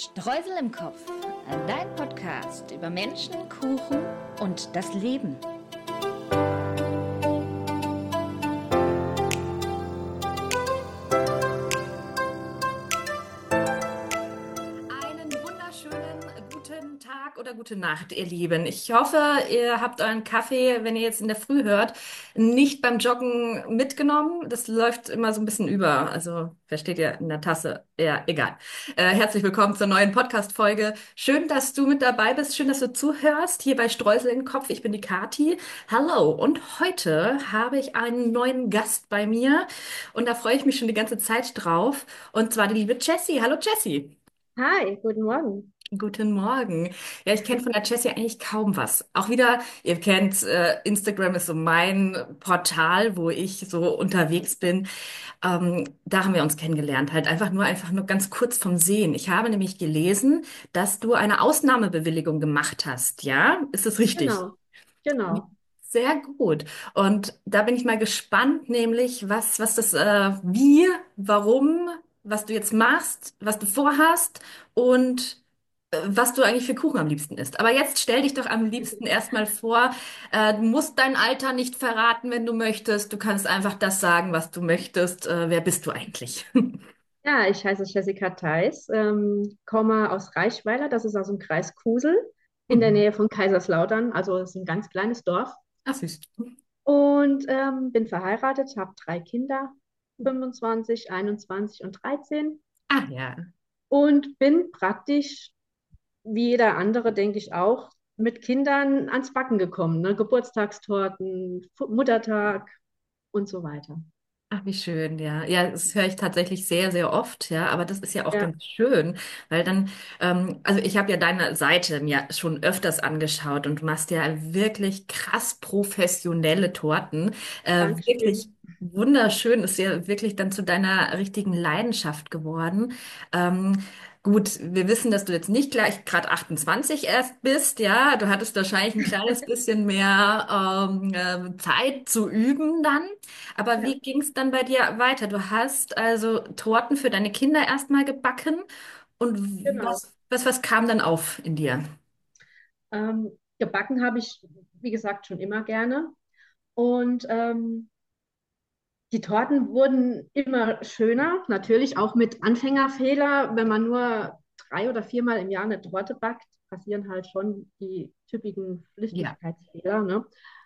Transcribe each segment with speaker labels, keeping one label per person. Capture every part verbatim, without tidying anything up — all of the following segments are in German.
Speaker 1: Streusel im Kopf, dein Podcast über Menschen, Kuchen und das Leben. Einen wunderschönen guten Tag oder gute Nacht, ihr Lieben. Ich hoffe, ihr habt euren Kaffee, wenn ihr jetzt in der Früh hört, nicht beim Joggen mitgenommen. Das läuft immer so ein bisschen über. Also versteht ihr in der Tasse? Ja, egal. Äh, herzlich willkommen zur neuen Podcast-Folge. Schön, dass du mit dabei bist. Schön, dass du zuhörst. Hier bei Streusel im Kopf. Ich bin die Kati. Hallo. Und heute habe ich einen neuen Gast bei mir. Und da freue ich mich schon die ganze Zeit drauf. Und zwar die liebe Jessie. Hallo, Jessie.
Speaker 2: Hi, guten Morgen.
Speaker 1: Guten Morgen. Ja, ich kenne von der Jessie eigentlich kaum was. Auch wieder, ihr kennt, äh, Instagram ist so mein Portal, wo ich so unterwegs bin. Ähm, da haben wir uns kennengelernt, halt einfach nur, einfach nur ganz kurz vom Sehen. Ich habe nämlich gelesen, dass du eine Ausnahmebewilligung gemacht hast, ja? Ist das richtig?
Speaker 2: Genau, genau.
Speaker 1: Sehr gut. Und da bin ich mal gespannt, nämlich was, was das, äh, wie, warum, was du jetzt machst, was du vorhast und äh, was du eigentlich für Kuchen am liebsten isst. Aber jetzt stell dich doch am liebsten erstmal vor. Äh, du musst dein Alter nicht verraten, wenn du möchtest. Du kannst einfach das sagen, was du möchtest. Äh, wer bist du eigentlich?
Speaker 2: Ja, ich heiße Jessica Theis, ähm, komme aus Reichweiler, das ist aus dem Kreis Kusel, in der
Speaker 1: Mhm.
Speaker 2: Nähe von Kaiserslautern, also es ist ein ganz kleines Dorf.
Speaker 1: Ach, süß.
Speaker 2: Und ähm, bin verheiratet, habe drei Kinder, fünfundzwanzig, einundzwanzig und dreizehn.
Speaker 1: Ah ja.
Speaker 2: Und bin praktisch, wie jeder andere, denke ich auch, mit Kindern ans Backen gekommen. Ne? Geburtstagstorten, Fu- Muttertag und so weiter.
Speaker 1: Ach, wie schön, ja. Ja, das höre ich tatsächlich sehr, sehr oft, ja. Aber das ist ja auch
Speaker 2: Ja,
Speaker 1: ganz schön, weil dann, ähm, also ich habe ja deine Seite mir schon öfters angeschaut und du machst ja wirklich krass professionelle Torten. Äh, wirklich
Speaker 2: Dankeschön.
Speaker 1: wunderschön, ist ja wirklich dann zu deiner richtigen Leidenschaft geworden. Ähm, Gut, wir wissen, dass du jetzt nicht gleich gerade achtundzwanzig erst bist, ja. Du hattest wahrscheinlich ein kleines bisschen mehr ähm, äh, Zeit zu üben dann. Aber
Speaker 2: Ja,
Speaker 1: wie ging es dann bei dir weiter? Du hast also Torten für deine Kinder erstmal gebacken und
Speaker 2: genau.
Speaker 1: was, was, was kam dann auf in dir?
Speaker 2: Ähm, gebacken habe ich, wie gesagt, schon immer gerne. Und ähm, die Torten wurden immer schöner, natürlich auch mit Anfängerfehler. Wenn man nur drei oder viermal im Jahr eine Torte backt, passieren halt schon die typischen
Speaker 1: Ja.
Speaker 2: Flüchtigkeitsfehler, ne?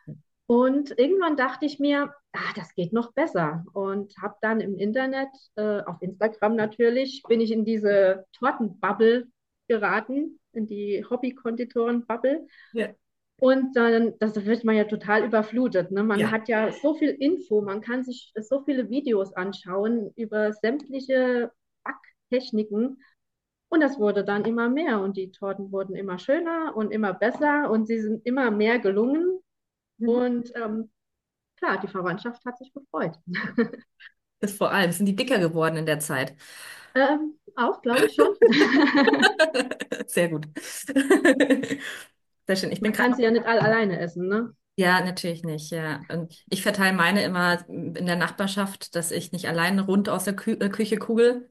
Speaker 2: Und irgendwann dachte ich mir, ah, das geht noch besser. Und habe dann im Internet, äh, auf Instagram natürlich, bin ich in diese Tortenbubble geraten, in die Hobby-Konditoren-Bubble.
Speaker 1: Ja.
Speaker 2: Und dann, das wird man ja total überflutet. Ne? Man
Speaker 1: Ja.
Speaker 2: hat ja so viel Info, man kann sich so viele Videos anschauen über sämtliche Backtechniken. Und das wurde dann immer mehr und die Torten wurden immer schöner und immer besser und sie sind immer mehr gelungen.
Speaker 1: Mhm.
Speaker 2: Und ähm, klar, die Verwandtschaft hat sich gefreut.
Speaker 1: Das vor allem, sind die dicker geworden in der Zeit.
Speaker 2: Ähm, auch, glaube ich schon.
Speaker 1: Sehr gut. Sehr schön. Ich bin
Speaker 2: Man
Speaker 1: gerade
Speaker 2: kann
Speaker 1: noch.
Speaker 2: sie ja nicht all alleine essen, ne?
Speaker 1: Ja, natürlich nicht, ja. Und ich verteile meine immer in der Nachbarschaft, dass ich nicht alleine rund aus der Kü äh, Küche kugel.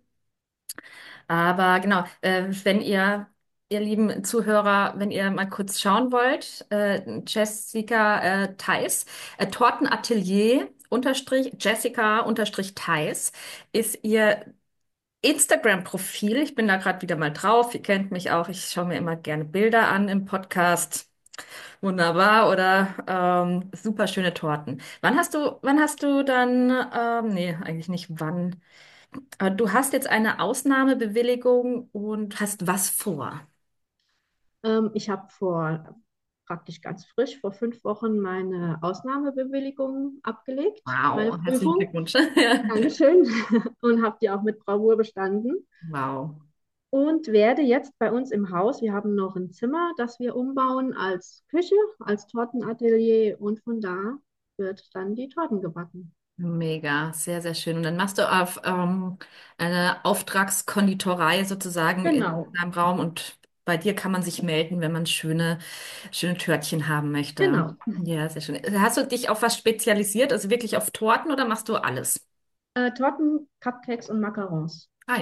Speaker 1: Aber genau, äh, wenn ihr, ihr lieben Zuhörer, wenn ihr mal kurz schauen wollt, äh, Jessica äh, Theis, äh, Tortenatelier unterstrich Jessica unterstrich Theis ist ihr Instagram-Profil. Ich bin da gerade wieder mal drauf. Ihr kennt mich auch. Ich schaue mir immer gerne Bilder an im Podcast. Wunderbar oder ähm, super schöne Torten. Wann hast du, wann hast du dann, ähm, nee, eigentlich nicht wann. Aber du hast jetzt eine Ausnahmebewilligung und hast was vor?
Speaker 2: Ähm, ich habe vor praktisch ganz frisch vor fünf Wochen meine Ausnahmebewilligung abgelegt, meine
Speaker 1: Wow, herzlichen
Speaker 2: Prüfung.
Speaker 1: Glückwunsch. Ja.
Speaker 2: Dankeschön. Und habe die auch mit Bravour bestanden.
Speaker 1: Wow.
Speaker 2: Und werde jetzt bei uns im Haus, wir haben noch ein Zimmer, das wir umbauen als Küche, als Tortenatelier und von da wird dann die Torten gebacken.
Speaker 1: Mega, sehr, sehr schön. Und dann machst du auf ähm, eine Auftragskonditorei sozusagen in
Speaker 2: Genau,
Speaker 1: deinem Raum und bei dir kann man sich melden, wenn man schöne, schöne Törtchen haben möchte.
Speaker 2: genau.
Speaker 1: Ja, sehr schön. Hast du dich auf was spezialisiert, also wirklich auf Torten oder machst du alles?
Speaker 2: Äh, Torten, Cupcakes und Macarons.
Speaker 1: Ah ja.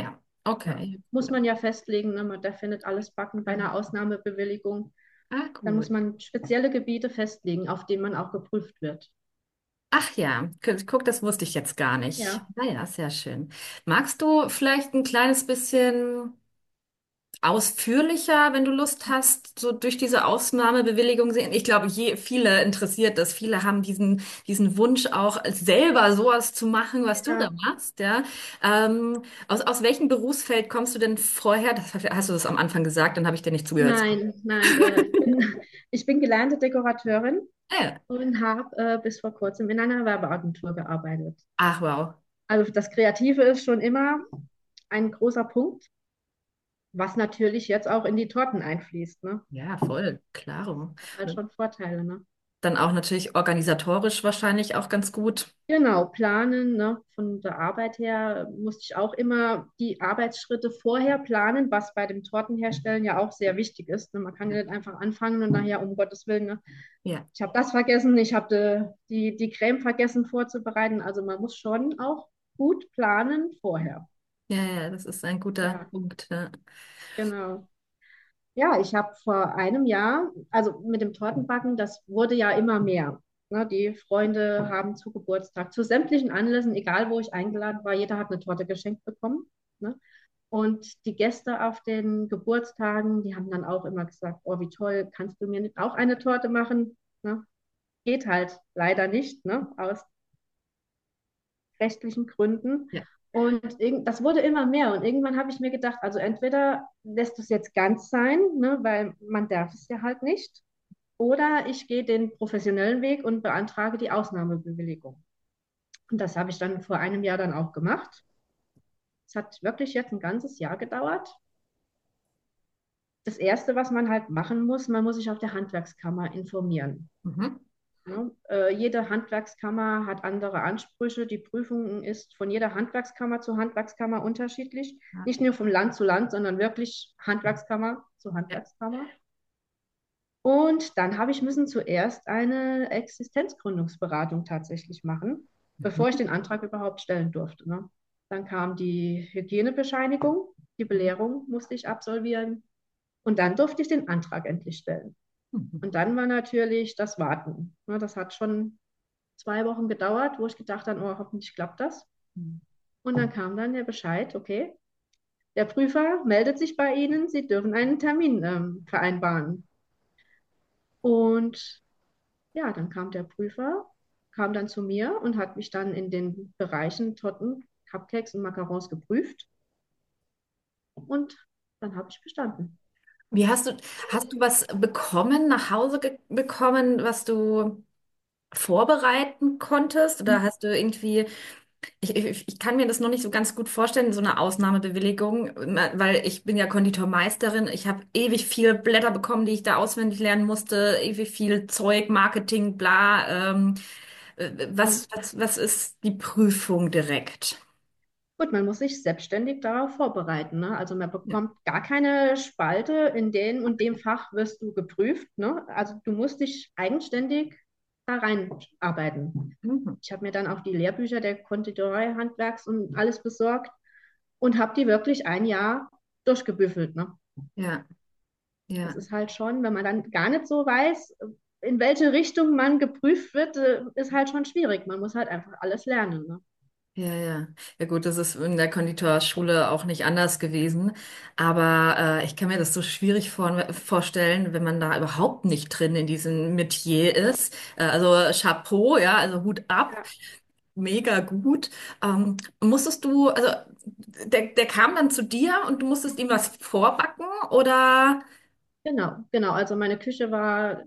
Speaker 1: Okay,
Speaker 2: Muss
Speaker 1: cool.
Speaker 2: man ja festlegen, ne? Man, der findet alles backen bei einer Ausnahmebewilligung.
Speaker 1: Ah,
Speaker 2: Dann
Speaker 1: cool.
Speaker 2: muss man spezielle Gebiete festlegen, auf denen man auch geprüft wird.
Speaker 1: Ach ja, gu- guck, das wusste ich jetzt gar nicht.
Speaker 2: Ja.
Speaker 1: Naja, sehr schön. Magst du vielleicht ein kleines bisschen ausführlicher, wenn du Lust hast, so durch diese Ausnahmebewilligung sehen? Ich glaube, je, viele interessiert das. Viele haben diesen, diesen Wunsch auch selber sowas zu machen, was du da
Speaker 2: Ja.
Speaker 1: machst, ja. Ähm, aus, aus welchem Berufsfeld kommst du denn vorher? Das hast du das am Anfang gesagt, dann habe ich dir nicht zugehört.
Speaker 2: Nein, nein, äh, ich bin, ich bin gelernte Dekorateurin
Speaker 1: Ah,
Speaker 2: und habe äh, bis vor kurzem in einer Werbeagentur gearbeitet.
Speaker 1: ach, wow.
Speaker 2: Also das Kreative ist schon immer ein großer Punkt, was natürlich jetzt auch in die Torten einfließt, ne?
Speaker 1: Ja, voll, klaro.
Speaker 2: Hat halt schon Vorteile, ne?
Speaker 1: Dann auch natürlich organisatorisch wahrscheinlich auch ganz gut.
Speaker 2: Genau, planen, ne? Von der Arbeit her musste ich auch immer die Arbeitsschritte vorher planen, was bei dem Tortenherstellen ja auch sehr wichtig ist. Ne? Man kann ja nicht einfach anfangen und nachher, um Gottes Willen, ne?
Speaker 1: Ja,
Speaker 2: Ich habe das vergessen, ich habe die, die Creme vergessen vorzubereiten. Also man muss schon auch gut planen vorher.
Speaker 1: ja, ja, das ist ein guter
Speaker 2: Ja,
Speaker 1: Punkt. Ja.
Speaker 2: genau. Ja, ich habe vor einem Jahr, also mit dem Tortenbacken, das wurde ja immer mehr. Ne, die Freunde haben zu Geburtstag, zu sämtlichen Anlässen, egal wo ich eingeladen war, jeder hat eine Torte geschenkt bekommen. Ne? Und die Gäste auf den Geburtstagen, die haben dann auch immer gesagt, oh, wie toll, kannst du mir nicht auch eine Torte machen? Ne? Geht halt leider nicht, ne? Aus rechtlichen Gründen.
Speaker 1: Ja.
Speaker 2: Und irgend, das wurde immer mehr. Und irgendwann habe ich mir gedacht, also entweder lässt du es jetzt ganz sein, ne, weil man darf es ja halt nicht, oder ich gehe den professionellen Weg und beantrage die Ausnahmebewilligung. Und das habe ich dann vor einem Jahr dann auch gemacht. Es hat wirklich jetzt ein ganzes Jahr gedauert. Das Erste, was man halt machen muss, man muss sich auf der Handwerkskammer informieren.
Speaker 1: Mhm.
Speaker 2: Ne? Äh, jede Handwerkskammer hat andere Ansprüche. Die Prüfung ist von jeder Handwerkskammer zu Handwerkskammer unterschiedlich.
Speaker 1: Ja.
Speaker 2: Nicht nur vom Land zu Land, sondern wirklich Handwerkskammer zu
Speaker 1: Ja.
Speaker 2: Handwerkskammer. Und dann habe ich müssen zuerst eine Existenzgründungsberatung tatsächlich machen, bevor ich
Speaker 1: Mhm.
Speaker 2: den Antrag überhaupt stellen durfte. Ne? Dann kam die Hygienebescheinigung, die
Speaker 1: Mhm.
Speaker 2: Belehrung musste ich absolvieren und dann durfte ich den Antrag endlich stellen.
Speaker 1: Mhm.
Speaker 2: Und dann war natürlich das Warten. Ne? Das hat schon zwei Wochen gedauert, wo ich gedacht habe, oh, hoffentlich klappt das.
Speaker 1: Mhm.
Speaker 2: Und dann kam dann der Bescheid, okay, der Prüfer meldet sich bei Ihnen, Sie dürfen einen Termin ähm, vereinbaren. Und ja, dann kam der Prüfer, kam dann zu mir und hat mich dann in den Bereichen Torten, Cupcakes und Macarons geprüft. Und dann habe ich bestanden.
Speaker 1: Wie hast du, hast du was bekommen, nach Hause ge bekommen, was du vorbereiten konntest? Oder hast du irgendwie, ich, ich, ich kann mir das noch nicht so ganz gut vorstellen, so eine Ausnahmebewilligung, weil ich bin ja Konditormeisterin. Ich habe ewig viel Blätter bekommen, die ich da auswendig lernen musste, ewig viel Zeug, Marketing, bla. Ähm, äh,
Speaker 2: Mhm.
Speaker 1: was, was, was ist die Prüfung direkt?
Speaker 2: Gut, man muss sich selbstständig darauf vorbereiten. Ne? Also man
Speaker 1: Ja.
Speaker 2: bekommt gar keine Spalte, in dem und dem Fach wirst du geprüft. Ne? Also du musst dich eigenständig da reinarbeiten.
Speaker 1: Mhm.
Speaker 2: Ich habe mir dann auch die Lehrbücher der Konditorei-Handwerks und alles besorgt und habe die wirklich ein Jahr durchgebüffelt. Ne?
Speaker 1: Ja,
Speaker 2: Das
Speaker 1: ja.
Speaker 2: ist halt schon, wenn man dann gar nicht so weiß, in welche Richtung man geprüft wird, äh, ist halt schon schwierig. Man muss halt einfach alles lernen. Ne?
Speaker 1: Ja, ja. Ja gut, das ist in der Konditorschule auch nicht anders gewesen. Aber äh, ich kann mir das so schwierig vor vorstellen, wenn man da überhaupt nicht drin in diesem Metier ist. Äh, also Chapeau, ja, also Hut ab,
Speaker 2: Ja,
Speaker 1: mega gut. Ähm, musstest du, also der, der kam dann zu dir und du musstest ihm was vorbacken oder?
Speaker 2: genau, genau. Also meine Küche war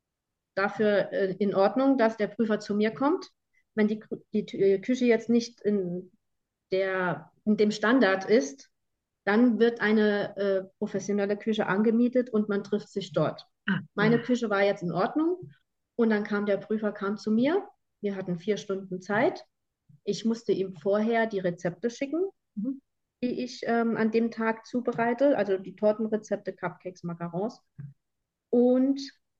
Speaker 2: dafür äh, in Ordnung, dass der Prüfer zu mir kommt. Wenn die, die äh, Küche jetzt nicht in, der, in dem Standard ist, dann wird eine äh, professionelle Küche angemietet und man trifft sich dort.
Speaker 1: Ah,
Speaker 2: Meine
Speaker 1: ah.
Speaker 2: Küche war jetzt in Ordnung und dann kam der Prüfer kam zu mir. Wir hatten vier Stunden Zeit. Ich musste ihm vorher die Rezepte schicken,
Speaker 1: Mhm.
Speaker 2: die ich ähm, an dem Tag zubereite, also die Tortenrezepte, Cupcakes, Macarons. Und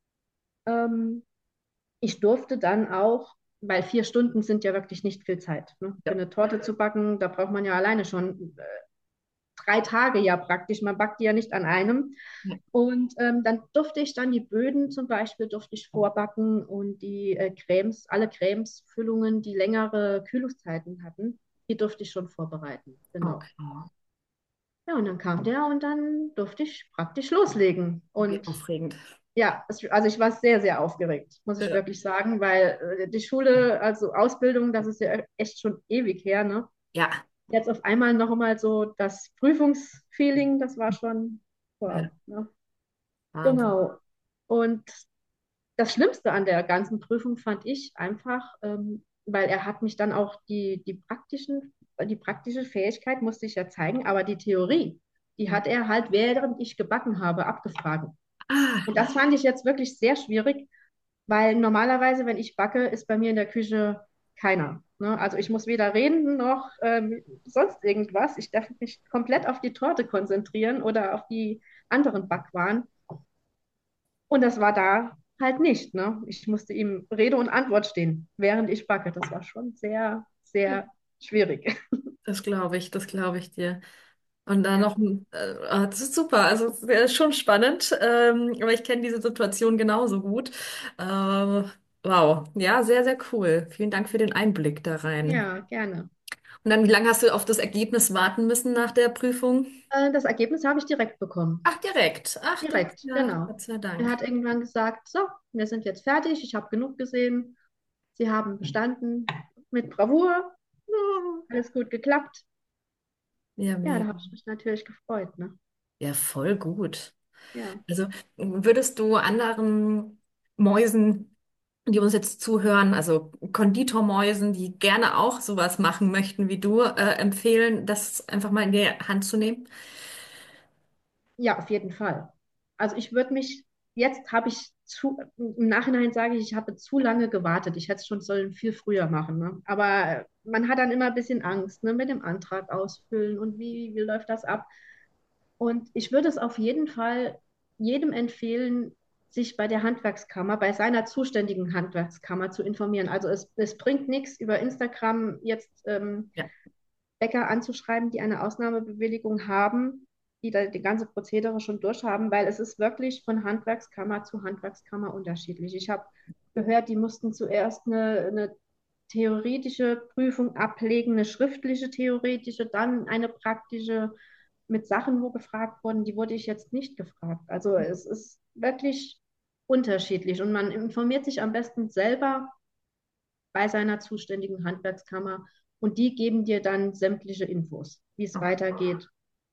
Speaker 2: ähm, ich durfte dann auch, weil vier Stunden sind ja wirklich nicht viel Zeit. Ne? Für
Speaker 1: Ja,
Speaker 2: eine Torte zu backen, da braucht man ja alleine schon. drei Tage ja praktisch. Man backt die ja nicht an einem.
Speaker 1: Ja.
Speaker 2: Und ähm, dann durfte ich dann die Böden zum Beispiel durfte ich vorbacken und die äh, Cremes, alle Cremes, Füllungen, die längere Kühlungszeiten hatten, die durfte ich schon vorbereiten. Genau.
Speaker 1: Okay.
Speaker 2: Ja, und dann kam der und dann durfte ich praktisch loslegen.
Speaker 1: Wie
Speaker 2: Und
Speaker 1: aufregend.
Speaker 2: ja, es, also ich war sehr, sehr aufgeregt, muss ich
Speaker 1: Ja.
Speaker 2: wirklich sagen, weil äh, die Schule, also Ausbildung, das ist ja echt schon ewig her, ne?
Speaker 1: Ja.
Speaker 2: Jetzt auf einmal noch mal so das Prüfungsfeeling, das war schon
Speaker 1: Ja.
Speaker 2: wow, ne?
Speaker 1: Wahnsinn.
Speaker 2: Genau. Und das Schlimmste an der ganzen Prüfung fand ich einfach, ähm, weil er hat mich dann auch die, die praktischen, die praktische Fähigkeit musste ich ja zeigen, aber die Theorie, die
Speaker 1: Ja.
Speaker 2: hat er halt, während ich gebacken habe, abgefragt.
Speaker 1: Ah,
Speaker 2: Und das fand ich jetzt wirklich sehr schwierig, weil normalerweise, wenn ich backe, ist bei mir in der Küche keiner. Ne? Also ich muss weder reden noch ähm, sonst irgendwas. Ich darf mich komplett auf die Torte konzentrieren oder auf die anderen Backwaren. Und das war da halt nicht. Ne? Ich musste ihm Rede und Antwort stehen, während ich backe. Das war schon sehr, sehr schwierig.
Speaker 1: das glaube ich, das glaube ich dir. Und dann
Speaker 2: Ja,
Speaker 1: noch, ein- äh, ah, das ist super, also es ist schon spannend, ähm, aber ich kenne diese Situation genauso gut. Äh, wow, ja, sehr, sehr cool. Vielen Dank für den Einblick da rein.
Speaker 2: ja, gerne.
Speaker 1: Und dann, wie lange hast du auf das Ergebnis warten müssen nach der Prüfung?
Speaker 2: Äh, das Ergebnis habe ich direkt bekommen.
Speaker 1: Ach, direkt. Ach, das ist
Speaker 2: Direkt,
Speaker 1: ja,
Speaker 2: genau.
Speaker 1: Gott sei
Speaker 2: Er
Speaker 1: Dank.
Speaker 2: hat irgendwann gesagt, so, wir sind jetzt fertig, ich habe genug gesehen. Sie haben bestanden mit Bravour.
Speaker 1: Ja,
Speaker 2: Alles gut geklappt.
Speaker 1: ja,
Speaker 2: Ja, da
Speaker 1: mega.
Speaker 2: habe ich mich natürlich gefreut, ne?
Speaker 1: Ja, voll gut.
Speaker 2: Ja.
Speaker 1: Also würdest du anderen Mäusen, die uns jetzt zuhören, also Konditormäusen, die gerne auch sowas machen möchten wie du, äh, empfehlen, das einfach mal in die Hand zu nehmen?
Speaker 2: Ja, auf jeden Fall. Also ich würde mich, jetzt habe ich zu, im Nachhinein sage ich, ich habe zu lange gewartet. Ich hätte es schon sollen viel früher machen, ne? Aber man hat dann immer ein bisschen Angst, ne, mit dem Antrag ausfüllen und wie, wie läuft das ab? Und ich würde es auf jeden Fall jedem empfehlen, sich bei der Handwerkskammer, bei seiner zuständigen Handwerkskammer zu informieren. Also es, es bringt nichts, über Instagram jetzt ähm,
Speaker 1: Ja,
Speaker 2: Bäcker anzuschreiben, die eine Ausnahmebewilligung haben, die da die ganze Prozedere schon durchhaben, weil es ist wirklich von Handwerkskammer zu Handwerkskammer unterschiedlich. Ich habe gehört, die mussten zuerst eine, eine theoretische Prüfung ablegen, eine schriftliche theoretische, dann eine praktische mit Sachen, wo gefragt wurden, die wurde ich jetzt nicht gefragt. Also es ist wirklich unterschiedlich und man informiert sich am besten selber bei seiner zuständigen Handwerkskammer und die geben dir dann sämtliche Infos, wie es weitergeht.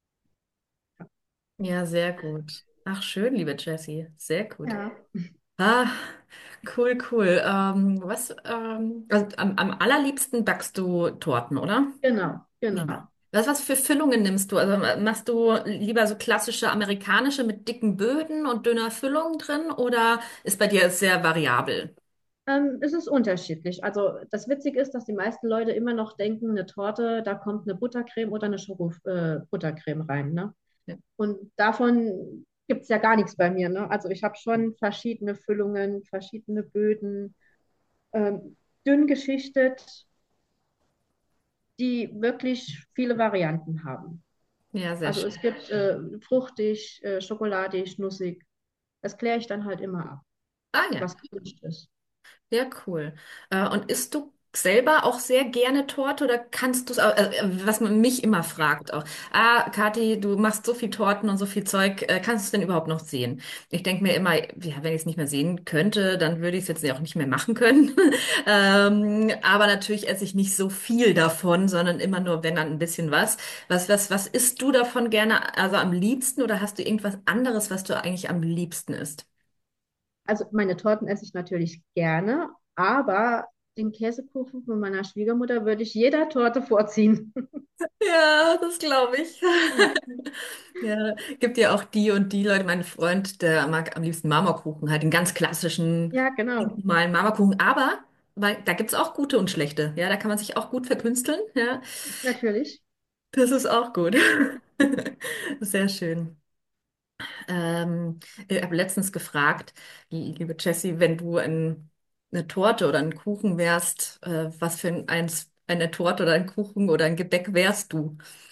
Speaker 1: ja, sehr gut. Ach, schön, liebe Jessie. Sehr gut.
Speaker 2: Ja,
Speaker 1: Ah, cool, cool. Ähm, was, ähm, also am, am allerliebsten backst du Torten, oder?
Speaker 2: genau,
Speaker 1: Ja.
Speaker 2: genau.
Speaker 1: Was, was für Füllungen nimmst du? Also machst du lieber so klassische amerikanische mit dicken Böden und dünner Füllung drin oder ist bei dir sehr variabel?
Speaker 2: Ähm, es ist unterschiedlich. Also das Witzige ist, dass die meisten Leute immer noch denken, eine Torte, da kommt eine Buttercreme oder eine Schoko-Buttercreme rein. Ne?
Speaker 1: Ja,
Speaker 2: Und davon gibt es ja gar nichts bei mir. Ne? Also ich habe schon verschiedene Füllungen, verschiedene Böden, ähm, dünn geschichtet, die wirklich viele Varianten haben.
Speaker 1: ja, sehr
Speaker 2: Also
Speaker 1: schön.
Speaker 2: es gibt äh, fruchtig, äh, schokoladig, nussig. Das kläre ich dann halt immer ab,
Speaker 1: Ah ja.
Speaker 2: was gewünscht ist.
Speaker 1: Ja, cool. Äh, und isst du selber auch sehr gerne Torte oder kannst du es auch, äh, was man mich immer fragt auch, ah, Kathi, du machst so viel Torten und so viel Zeug, äh, kannst du es denn überhaupt noch sehen? Ich denke mir immer, ja, wenn ich es nicht mehr sehen könnte, dann würde ich es jetzt auch nicht mehr machen können. Ähm, aber natürlich esse ich nicht so viel davon, sondern immer nur, wenn dann ein bisschen was. Was, was, was isst du davon gerne, also am liebsten oder hast du irgendwas anderes, was du eigentlich am liebsten isst?
Speaker 2: Also meine Torten esse ich natürlich gerne, aber den Käsekuchen von meiner Schwiegermutter würde ich jeder Torte vorziehen.
Speaker 1: Ja, das glaube ich.
Speaker 2: Ja,
Speaker 1: Ja, gibt ja auch die und die Leute. Mein Freund, der mag am liebsten Marmorkuchen, halt den ganz klassischen,
Speaker 2: ja, genau,
Speaker 1: normalen Marmorkuchen. Aber weil, da gibt's auch gute und schlechte. Ja, da kann man sich auch gut verkünsteln. Ja,
Speaker 2: natürlich.
Speaker 1: das ist auch gut. Sehr schön. Ähm, ich habe letztens gefragt, liebe Jessie, wenn du ein, eine Torte oder ein Kuchen wärst, äh, was für ein, eins, eine Torte oder ein Kuchen oder ein Gebäck wärst du?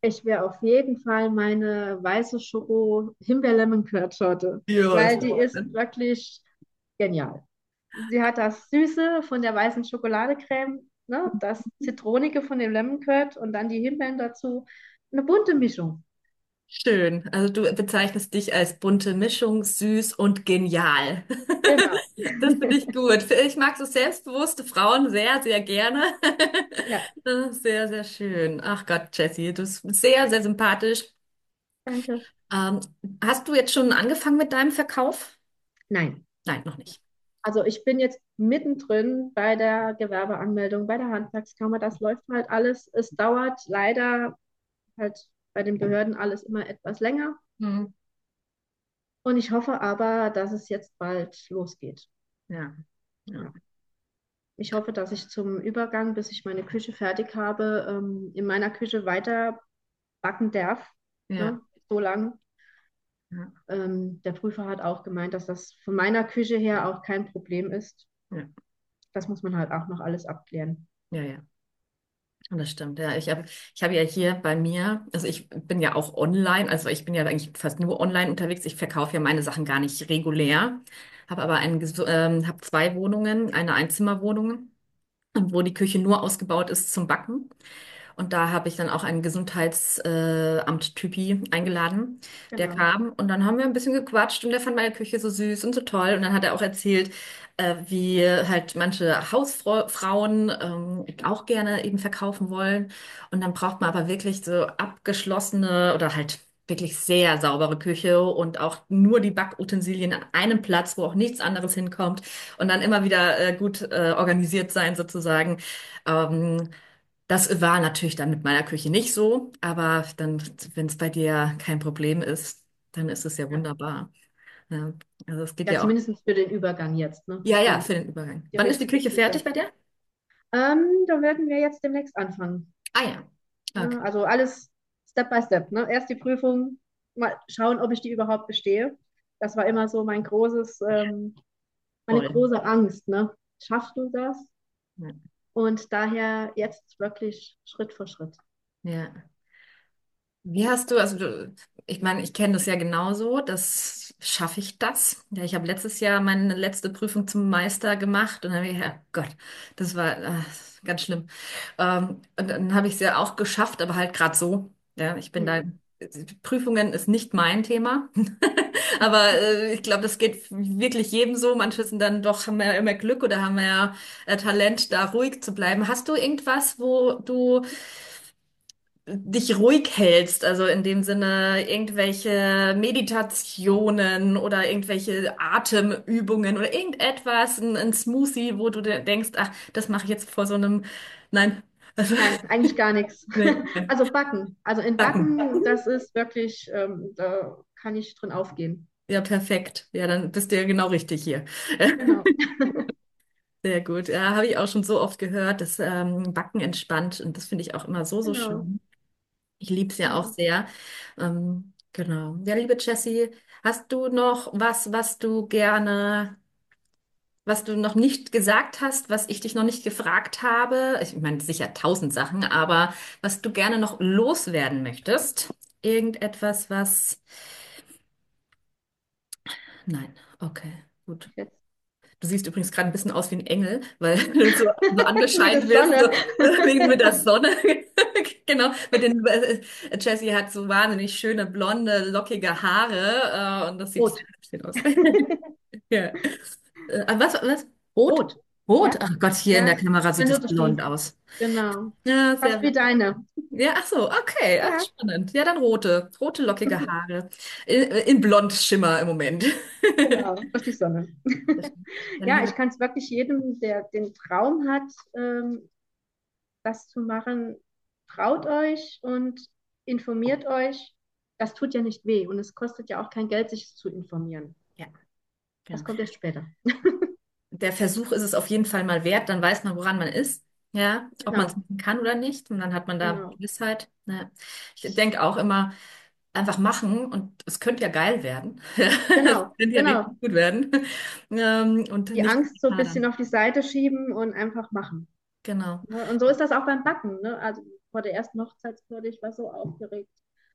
Speaker 2: Ich wäre auf jeden Fall meine weiße Schoko-Himbeer-Lemon-Curd-Torte,
Speaker 1: Ja, ist
Speaker 2: weil die ist wirklich genial. Sie hat das Süße von der weißen Schokoladecreme, ne, das Zitronige von dem Lemon Curd und dann die Himbeeren dazu. Eine bunte Mischung.
Speaker 1: schön. Also du bezeichnest dich als bunte Mischung, süß und genial.
Speaker 2: Genau.
Speaker 1: Das finde ich gut. Ich mag so selbstbewusste Frauen sehr, sehr gerne.
Speaker 2: Ja,
Speaker 1: Das ist sehr, sehr schön. Ach Gott, Jessie, du bist sehr, sehr sympathisch.
Speaker 2: danke.
Speaker 1: Ähm, hast du jetzt schon angefangen mit deinem Verkauf?
Speaker 2: Nein.
Speaker 1: Nein, noch nicht.
Speaker 2: Also ich bin jetzt mittendrin bei der Gewerbeanmeldung, bei der Handwerkskammer. Das läuft halt alles. Es dauert leider halt bei den Behörden alles immer etwas länger.
Speaker 1: Hm.
Speaker 2: Und ich hoffe aber, dass es jetzt bald losgeht.
Speaker 1: Ja, ja,
Speaker 2: Ja. Ich hoffe, dass ich zum Übergang, bis ich meine Küche fertig habe, ähm, in meiner Küche weiter backen darf.
Speaker 1: ja,
Speaker 2: Ne? So lang.
Speaker 1: ja,
Speaker 2: Ähm, der Prüfer hat auch gemeint, dass das von meiner Küche her auch kein Problem ist.
Speaker 1: ja,
Speaker 2: Das muss man halt auch noch alles abklären.
Speaker 1: ja, ja. Und das stimmt, ja. Ich habe ich hab ja hier bei mir, also ich bin ja auch online, also ich bin ja eigentlich fast nur online unterwegs. Ich verkaufe ja meine Sachen gar nicht regulär, habe aber ein, ges- ähm, habe zwei Wohnungen, eine Einzimmerwohnung, wo die Küche nur ausgebaut ist zum Backen. Und da habe ich dann auch einen Gesundheitsamt äh, Amt Typi eingeladen. Der
Speaker 2: Genau.
Speaker 1: kam und dann haben wir ein bisschen gequatscht und der fand meine Küche so süß und so toll. Und dann hat er auch erzählt, äh, wie halt manche Hausfrauen ähm, auch gerne eben verkaufen wollen. Und dann braucht man aber wirklich so abgeschlossene oder halt wirklich sehr saubere Küche und auch nur die Backutensilien an einem Platz, wo auch nichts anderes hinkommt und dann immer wieder äh, gut äh, organisiert sein sozusagen. Ähm, Das war natürlich dann mit meiner Küche nicht so, aber dann, wenn es bei dir kein Problem ist, dann ist es ja
Speaker 2: Ja,
Speaker 1: wunderbar. Ja, also es geht
Speaker 2: ja
Speaker 1: ja auch.
Speaker 2: zumindest für den Übergang jetzt, ne?
Speaker 1: Ja, ja,
Speaker 2: Die,
Speaker 1: für den Übergang.
Speaker 2: die
Speaker 1: Wann ist die
Speaker 2: richtige
Speaker 1: Küche fertig
Speaker 2: Küche.
Speaker 1: bei dir?
Speaker 2: Ähm, da werden wir jetzt demnächst anfangen.
Speaker 1: Ah ja. Okay.
Speaker 2: Ne? Also alles Step by Step. Ne? Erst die Prüfung, mal schauen, ob ich die überhaupt bestehe. Das war immer so mein großes, ähm, meine
Speaker 1: Voll.
Speaker 2: große Angst. Ne? Schaffst du das?
Speaker 1: Ja.
Speaker 2: Und daher jetzt wirklich Schritt für Schritt.
Speaker 1: Ja. Wie hast du, also du, ich meine, ich kenne das ja genauso, das schaffe ich das. Ja, ich habe letztes Jahr meine letzte Prüfung zum Meister gemacht und dann habe ich, ja Gott, das war äh, ganz schlimm. Ähm, und dann habe ich es ja auch geschafft, aber halt gerade so. Ja, ich bin da,
Speaker 2: Hm.
Speaker 1: Prüfungen ist nicht mein Thema, aber äh, ich glaube, das geht wirklich jedem so. Manche sind dann doch, haben ja immer Glück oder haben ja äh, Talent, da ruhig zu bleiben. Hast du irgendwas, wo du dich ruhig hältst, also in dem Sinne irgendwelche Meditationen oder irgendwelche Atemübungen oder irgendetwas, ein, ein Smoothie, wo du dir denkst, ach, das mache ich jetzt vor so einem, nein, also,
Speaker 2: Nein, eigentlich gar nichts.
Speaker 1: nee, nein.
Speaker 2: Also Backen. Also in
Speaker 1: Backen.
Speaker 2: Backen, das ist wirklich, ähm, da kann ich drin aufgehen.
Speaker 1: Ja, perfekt. Ja, dann bist du ja genau richtig hier.
Speaker 2: Genau.
Speaker 1: Sehr gut. Ja, habe ich auch schon so oft gehört, dass ähm, Backen entspannt und das finde ich auch immer so, so
Speaker 2: Genau.
Speaker 1: schön. Ich liebe es ja auch
Speaker 2: Genau.
Speaker 1: sehr. Ähm, genau. Ja, liebe Jessie, hast du noch was, was du gerne, was du noch nicht gesagt hast, was ich dich noch nicht gefragt habe? Ich meine, sicher tausend Sachen, aber was du gerne noch loswerden möchtest? Irgendetwas, was. Nein. Okay, gut.
Speaker 2: Jetzt
Speaker 1: Du siehst übrigens gerade ein bisschen aus wie ein Engel, weil du so, so
Speaker 2: mit der
Speaker 1: angescheint wirst, so
Speaker 2: Sonne.
Speaker 1: wegen mit der Sonne. Genau, mit den, äh, Jessie hat so wahnsinnig schöne, blonde, lockige Haare, äh, und das sieht
Speaker 2: Rot.
Speaker 1: sehr schön aus. Ja. Äh, ah, was, was? Rot?
Speaker 2: Rot.
Speaker 1: Rot?
Speaker 2: Ja.
Speaker 1: Ach Gott, hier in der
Speaker 2: Ja.
Speaker 1: Kamera sieht
Speaker 2: Wenn du
Speaker 1: es
Speaker 2: durch
Speaker 1: blond
Speaker 2: die.
Speaker 1: aus.
Speaker 2: Genau.
Speaker 1: Ja,
Speaker 2: Fast
Speaker 1: sehr
Speaker 2: wie
Speaker 1: witzig.
Speaker 2: deine.
Speaker 1: Ja, ach so, okay, ach,
Speaker 2: Ja.
Speaker 1: spannend. Ja, dann rote, rote, lockige Haare. In, in Blondschimmer im Moment.
Speaker 2: Genau. Durch die Sonne.
Speaker 1: Dann
Speaker 2: Ja,
Speaker 1: liebe
Speaker 2: ich kann es wirklich jedem, der den Traum hat, ähm, das zu machen, traut euch und informiert euch. Das tut ja nicht weh und es kostet ja auch kein Geld, sich zu informieren.
Speaker 1: Ja,
Speaker 2: Das
Speaker 1: genau.
Speaker 2: kommt erst später.
Speaker 1: Der Versuch ist es auf jeden Fall mal wert, dann weiß man, woran man ist, ja, ob man es
Speaker 2: Genau,
Speaker 1: machen kann oder nicht, und dann hat man da
Speaker 2: genau.
Speaker 1: Gewissheit. Ja. Ich denke auch immer, einfach machen und es könnte ja geil werden. Es
Speaker 2: Genau,
Speaker 1: könnte ja richtig
Speaker 2: genau.
Speaker 1: gut werden. Ähm, und
Speaker 2: Die
Speaker 1: nicht
Speaker 2: Angst so ein bisschen
Speaker 1: hadern.
Speaker 2: auf die Seite schieben und einfach machen.
Speaker 1: Genau.
Speaker 2: Ne? Und so ist das auch beim Backen. Ne? Also vor der ersten Hochzeitstorte, ich war so aufgeregt.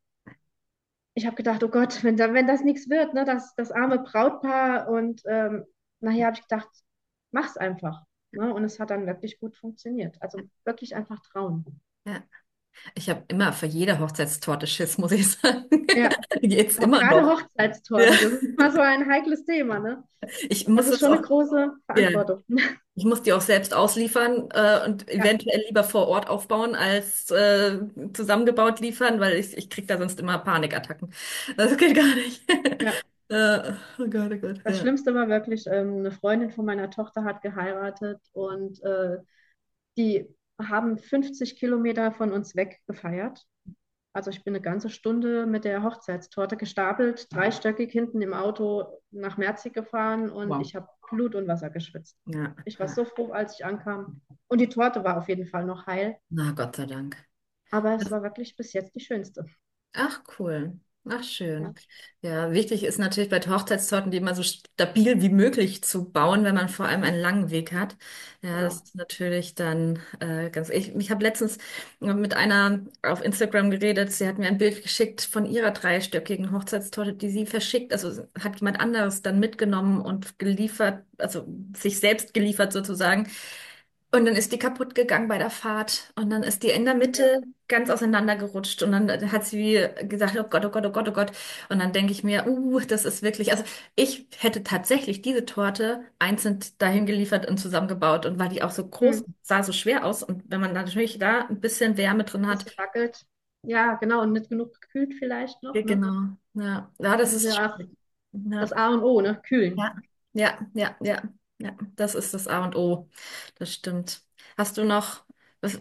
Speaker 2: Ich habe gedacht, oh Gott, wenn, da, wenn das nichts wird, ne, das, das arme Brautpaar. Und ähm, nachher habe ich gedacht, mach's einfach. Ne? Und es hat dann wirklich gut funktioniert. Also wirklich einfach trauen.
Speaker 1: Ja. Ich habe immer für jede Hochzeitstorte Schiss, muss ich sagen.
Speaker 2: Ja,
Speaker 1: Geht's
Speaker 2: auch
Speaker 1: immer
Speaker 2: gerade
Speaker 1: noch. Ja.
Speaker 2: Hochzeitstorte, das ist immer so ein heikles Thema, ne?
Speaker 1: Ich
Speaker 2: Das
Speaker 1: muss
Speaker 2: ist
Speaker 1: das
Speaker 2: schon eine
Speaker 1: auch,
Speaker 2: große
Speaker 1: ja,
Speaker 2: Verantwortung.
Speaker 1: ich muss die auch selbst ausliefern äh, und
Speaker 2: Ja,
Speaker 1: eventuell lieber vor Ort aufbauen als äh, zusammengebaut liefern, weil ich, ich kriege da sonst immer Panikattacken. Das geht gar nicht.
Speaker 2: ja.
Speaker 1: Äh, oh Gott, oh Gott,
Speaker 2: Das
Speaker 1: ja.
Speaker 2: Schlimmste war wirklich, ähm, eine Freundin von meiner Tochter hat geheiratet und äh, die haben fünfzig Kilometer von uns weg gefeiert. Also ich bin eine ganze Stunde mit der Hochzeitstorte gestapelt, dreistöckig hinten im Auto nach Merzig gefahren und
Speaker 1: Wow.
Speaker 2: ich habe Blut und Wasser geschwitzt.
Speaker 1: Ja,
Speaker 2: Ich war
Speaker 1: ja.
Speaker 2: so froh, als ich ankam. Und die Torte war auf jeden Fall noch heil,
Speaker 1: Na, Gott sei Dank.
Speaker 2: aber es war wirklich bis jetzt die schönste.
Speaker 1: Ach, cool. Ach,
Speaker 2: Ja,
Speaker 1: schön. Ja, wichtig ist natürlich bei Hochzeitstorten, die immer so stabil wie möglich zu bauen, wenn man vor allem einen langen Weg hat. Ja, das
Speaker 2: genau.
Speaker 1: ist natürlich dann äh, ganz. Ich, ich habe letztens mit einer auf Instagram geredet. Sie hat mir ein Bild geschickt von ihrer dreistöckigen Hochzeitstorte, die sie verschickt. Also hat jemand anderes dann mitgenommen und geliefert, also sich selbst geliefert sozusagen. Und dann ist die kaputt gegangen bei der Fahrt. Und dann ist die in der
Speaker 2: Ja,
Speaker 1: Mitte ganz auseinandergerutscht. Und dann hat sie gesagt, oh Gott, oh Gott, oh Gott, oh Gott. Und dann denke ich mir, uh, das ist wirklich, also ich hätte tatsächlich diese Torte einzeln dahin geliefert und zusammengebaut. Und weil die auch so groß,
Speaker 2: hm,
Speaker 1: sah so schwer aus. Und wenn man natürlich da ein bisschen Wärme drin hat,
Speaker 2: bisschen wackelt. Ja, genau, und nicht genug gekühlt vielleicht noch,
Speaker 1: ja,
Speaker 2: ne?
Speaker 1: genau. Ja, ja, das
Speaker 2: Das ist
Speaker 1: ist
Speaker 2: ja auch
Speaker 1: schwierig. Ja,
Speaker 2: das A und O, ne? Kühlen.
Speaker 1: ja, ja, ja, ja, ja. Das ist das A und O. Das stimmt. Hast du noch, was,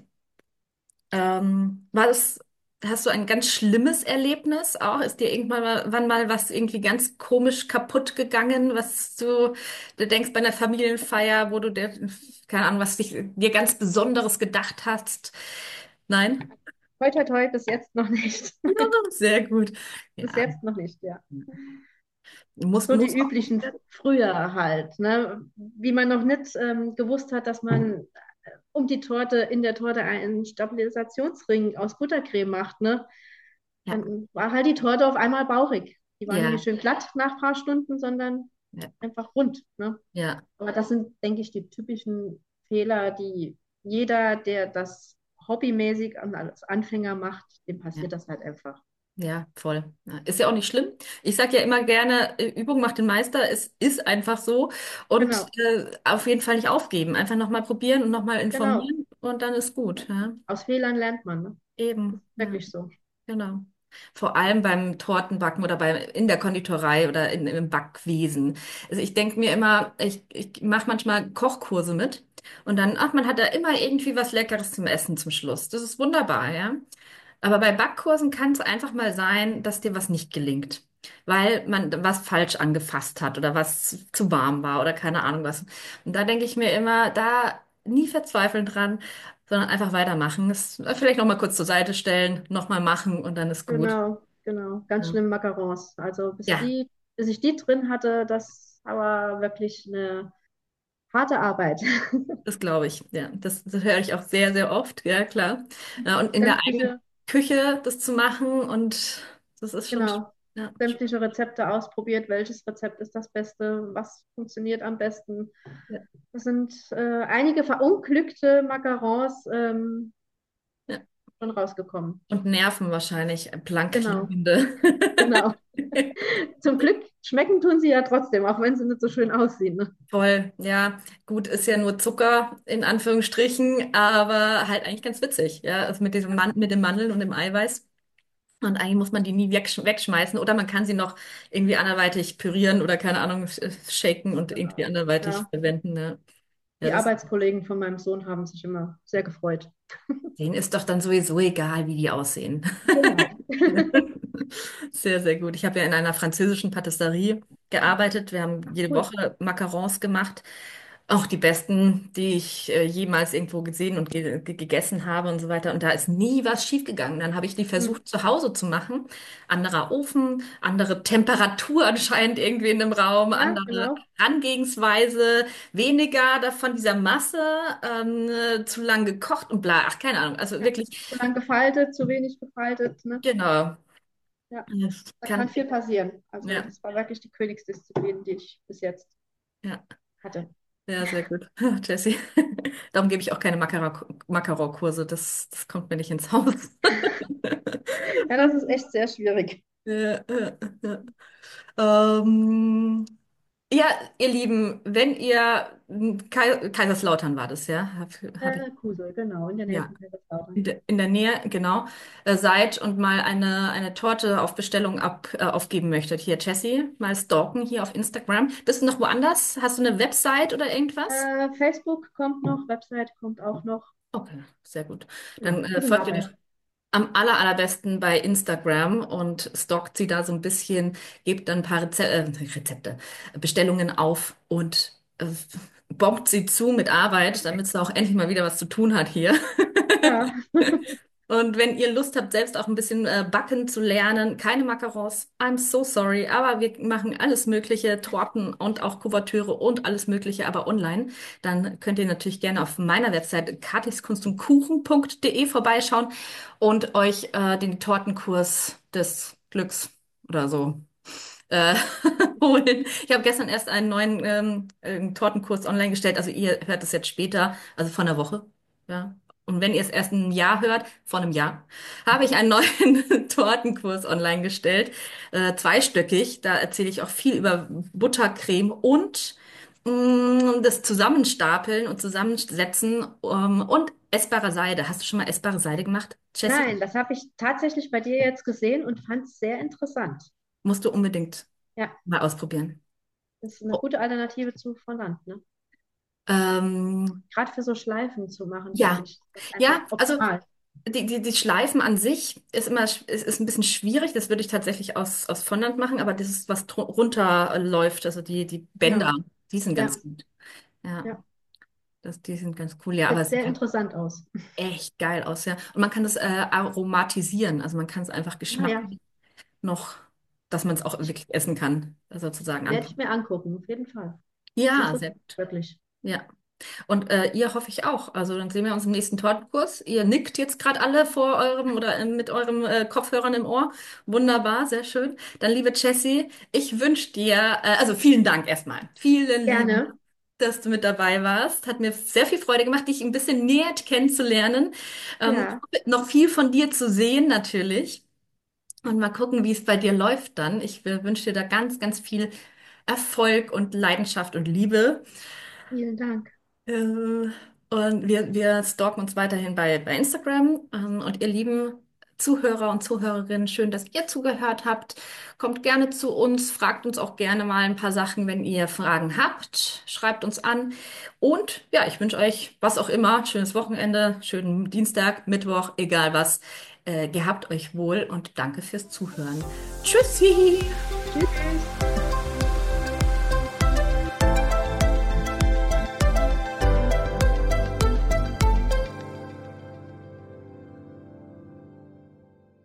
Speaker 1: Ähm, war das, hast du ein ganz schlimmes Erlebnis auch? Ist dir irgendwann mal, wann mal was irgendwie ganz komisch kaputt gegangen, was du, du denkst bei einer Familienfeier, wo du dir, keine Ahnung, was dich, dir ganz Besonderes gedacht hast? Nein?
Speaker 2: Toi, toi, toi, bis jetzt noch nicht.
Speaker 1: Ja, sehr gut.
Speaker 2: Bis
Speaker 1: Ja,
Speaker 2: jetzt noch nicht, ja.
Speaker 1: muss,
Speaker 2: So die
Speaker 1: muss auch nicht
Speaker 2: üblichen
Speaker 1: werden.
Speaker 2: früher halt, ne? Wie man noch nicht ähm, gewusst hat, dass man äh, um die Torte, in der Torte einen Stabilisationsring aus Buttercreme macht, ne?
Speaker 1: Ja,
Speaker 2: Dann war halt die Torte auf einmal bauchig. Die war nicht
Speaker 1: ja,
Speaker 2: schön glatt nach ein paar Stunden, sondern
Speaker 1: ja,
Speaker 2: einfach rund, ne?
Speaker 1: ja,
Speaker 2: Aber das sind, denke ich, die typischen Fehler, die jeder, der das hobbymäßig und als Anfänger macht, dem
Speaker 1: ja.
Speaker 2: passiert das halt einfach.
Speaker 1: Ja, voll. Ja, ist ja auch nicht schlimm. Ich sage ja immer gerne, äh, Übung macht den Meister. Es ist einfach so. Und
Speaker 2: Genau,
Speaker 1: äh, auf jeden Fall nicht aufgeben. Einfach nochmal probieren und nochmal
Speaker 2: genau.
Speaker 1: informieren und dann ist gut. Ja,
Speaker 2: Aus Fehlern lernt man, ne? Das
Speaker 1: eben.
Speaker 2: ist
Speaker 1: Ja,
Speaker 2: wirklich so.
Speaker 1: genau. Vor allem beim Tortenbacken oder bei, in der Konditorei oder in, im Backwesen. Also ich denke mir immer, ich, ich mache manchmal Kochkurse mit und dann, ach, man hat da immer irgendwie was Leckeres zum Essen zum Schluss. Das ist wunderbar, ja. Aber bei Backkursen kann es einfach mal sein, dass dir was nicht gelingt, weil man was falsch angefasst hat oder was zu warm war oder keine Ahnung was. Und da denke ich mir immer, da nie verzweifeln dran, sondern einfach weitermachen. Das vielleicht noch mal kurz zur Seite stellen, noch mal machen und dann ist gut.
Speaker 2: Genau, genau. Ganz
Speaker 1: Ja,
Speaker 2: schlimm Macarons. Also bis
Speaker 1: ja,
Speaker 2: die, bis ich die drin hatte, das war wirklich eine harte Arbeit.
Speaker 1: das glaube ich. Ja, das, das höre ich auch sehr, sehr oft. Ja, klar. Ja, und in der eigenen
Speaker 2: Sämtliche,
Speaker 1: Küche das zu machen und das ist schon,
Speaker 2: genau,
Speaker 1: ja,
Speaker 2: sämtliche Rezepte ausprobiert. Welches Rezept ist das Beste? Was funktioniert am besten?
Speaker 1: ja,
Speaker 2: Es sind äh, einige verunglückte Macarons ähm,
Speaker 1: ja.
Speaker 2: schon rausgekommen.
Speaker 1: Und Nerven wahrscheinlich, blank
Speaker 2: Genau,
Speaker 1: liegende.
Speaker 2: genau. Zum Glück schmecken tun sie ja trotzdem, auch wenn sie nicht so schön aussehen. Ne?
Speaker 1: Voll, ja, gut, ist ja nur Zucker in Anführungsstrichen, aber halt eigentlich ganz witzig, ja, also mit diesem Man mit dem Mandeln und dem Eiweiß. Und eigentlich muss man die nie wegsch wegschmeißen oder man kann sie noch irgendwie anderweitig pürieren oder keine Ahnung, sh- shaken und irgendwie
Speaker 2: Genau.
Speaker 1: anderweitig
Speaker 2: Ja.
Speaker 1: verwenden. Ne? Ja,
Speaker 2: Die
Speaker 1: das,
Speaker 2: Arbeitskollegen von meinem Sohn haben sich immer sehr gefreut.
Speaker 1: denen ist doch dann sowieso egal, wie die aussehen.
Speaker 2: Genau.
Speaker 1: Sehr, sehr gut. Ich habe ja in einer französischen Patisserie gearbeitet. Wir haben
Speaker 2: Ach,
Speaker 1: jede
Speaker 2: cool.
Speaker 1: Woche Macarons gemacht. Auch die besten, die ich äh, jemals irgendwo gesehen und ge ge gegessen habe und so weiter. Und da ist nie was schiefgegangen. Dann habe ich die
Speaker 2: Hm.
Speaker 1: versucht zu Hause zu machen. Anderer Ofen, andere Temperatur anscheinend irgendwie in dem Raum,
Speaker 2: Ja,
Speaker 1: andere
Speaker 2: genau.
Speaker 1: Herangehensweise, weniger davon dieser Masse, ähm, äh, zu lang gekocht und bla. Ach, keine Ahnung. Also
Speaker 2: Ja.
Speaker 1: wirklich,
Speaker 2: Zu lang gefaltet, zu wenig gefaltet, ne?
Speaker 1: genau.
Speaker 2: Ja,
Speaker 1: Das
Speaker 2: da
Speaker 1: kann,
Speaker 2: kann viel passieren. Also
Speaker 1: ja,
Speaker 2: das war wirklich die Königsdisziplin, die ich bis jetzt
Speaker 1: ja,
Speaker 2: hatte.
Speaker 1: ja, sehr gut. Jessie. Darum gebe ich auch keine Makara- Makaron-Kurse. Das, das kommt mir nicht ins Haus.
Speaker 2: Ja, das ist echt sehr schwierig.
Speaker 1: Ja, ja, ja. Ähm, ja, ihr Lieben, wenn ihr Kai Kaiserslautern war das, ja? Hab, hab ich,
Speaker 2: Äh, Kusel, genau, in der Nähe
Speaker 1: ja,
Speaker 2: von Kaiserslautern.
Speaker 1: in der, in der Nähe, genau, äh, seid und mal eine, eine Torte auf Bestellung ab, äh, aufgeben möchtet. Hier, Jessie, mal stalken hier auf Instagram. Bist du noch woanders? Hast du eine Website oder irgendwas?
Speaker 2: Äh, Facebook kommt noch, Website kommt auch noch.
Speaker 1: Okay, sehr gut. Dann
Speaker 2: Genau,
Speaker 1: äh,
Speaker 2: bin in
Speaker 1: folgt ihr doch
Speaker 2: Arbeit.
Speaker 1: am aller, allerbesten bei Instagram und stalkt sie da so ein bisschen, gebt dann ein paar Reze äh, Rezepte, Bestellungen auf und äh, bombt sie zu mit Arbeit, damit sie auch endlich mal wieder was zu tun hat hier.
Speaker 2: Ja,
Speaker 1: Und wenn ihr Lust habt, selbst auch ein bisschen äh, backen zu lernen, keine Macarons, I'm so sorry, aber wir machen alles Mögliche, Torten und auch Kuvertüre und alles Mögliche, aber online, dann könnt ihr natürlich gerne auf meiner Website katiskunstundkuchen punkt de vorbeischauen und euch äh, den Tortenkurs des Glücks oder so äh, holen. Ich habe gestern erst einen neuen ähm, äh, Tortenkurs online gestellt. Also ihr hört es jetzt später, also vor einer Woche. Ja. Und wenn ihr es erst in einem Jahr hört, vor einem Jahr, habe ich einen neuen Tortenkurs online gestellt. Äh, zweistöckig. Da erzähle ich auch viel über Buttercreme und mh, das Zusammenstapeln und Zusammensetzen ähm, und essbare Seide. Hast du schon mal essbare Seide gemacht, Jessie?
Speaker 2: nein, das habe ich tatsächlich bei dir jetzt gesehen und fand es sehr interessant.
Speaker 1: Musst du unbedingt
Speaker 2: Ja,
Speaker 1: mal ausprobieren.
Speaker 2: das ist eine gute Alternative zu Volland, ne?
Speaker 1: Ähm,
Speaker 2: Gerade für so Schleifen zu machen, finde
Speaker 1: ja,
Speaker 2: ich. Das ist einfach
Speaker 1: ja, also
Speaker 2: optimal.
Speaker 1: die, die, die Schleifen an sich ist immer sch- ist, ist ein bisschen schwierig. Das würde ich tatsächlich aus, aus Fondant machen, aber das ist, was dru- runterläuft, also die, die Bänder,
Speaker 2: Genau.
Speaker 1: die sind
Speaker 2: Ja,
Speaker 1: ganz gut. Ja,
Speaker 2: ja.
Speaker 1: das, die sind ganz cool, ja, aber
Speaker 2: Sieht
Speaker 1: es sieht
Speaker 2: sehr
Speaker 1: halt
Speaker 2: interessant aus.
Speaker 1: echt geil aus, ja. Und man kann das äh, aromatisieren, also man kann es einfach
Speaker 2: Ah ja,
Speaker 1: geschmacklich noch, dass man es auch
Speaker 2: ich,
Speaker 1: wirklich essen kann, sozusagen
Speaker 2: werde ich
Speaker 1: anpassen.
Speaker 2: mir angucken, auf jeden Fall. Das
Speaker 1: Ja,
Speaker 2: interessiert
Speaker 1: sehr
Speaker 2: mich
Speaker 1: gut.
Speaker 2: wirklich.
Speaker 1: Ja. Und äh, ihr hoffe ich auch. Also dann sehen wir uns im nächsten Tortenkurs. Ihr nickt jetzt gerade alle vor eurem oder äh, mit eurem äh, Kopfhörern im Ohr. Wunderbar, sehr schön. Dann, liebe Jessie, ich wünsche dir, äh, also vielen Dank erstmal. Vielen lieben Dank,
Speaker 2: Gerne.
Speaker 1: dass du mit dabei warst. Hat mir sehr viel Freude gemacht, dich ein bisschen näher kennenzulernen. Ähm,
Speaker 2: Ja,
Speaker 1: noch viel von dir zu sehen, natürlich. Und mal gucken, wie es bei dir läuft dann. Ich äh, wünsche dir da ganz, ganz viel Erfolg und Leidenschaft und Liebe.
Speaker 2: vielen Dank.
Speaker 1: Äh, und wir, wir stalken uns weiterhin bei, bei Instagram. Ähm, und ihr lieben Zuhörer und Zuhörerinnen, schön, dass ihr zugehört habt. Kommt gerne zu uns, fragt uns auch gerne mal ein paar Sachen, wenn ihr Fragen habt. Schreibt uns an. Und ja, ich wünsche euch, was auch immer, schönes Wochenende, schönen Dienstag, Mittwoch, egal was. Äh, gehabt euch wohl und danke fürs Zuhören. Tschüssi!
Speaker 2: Tschüss.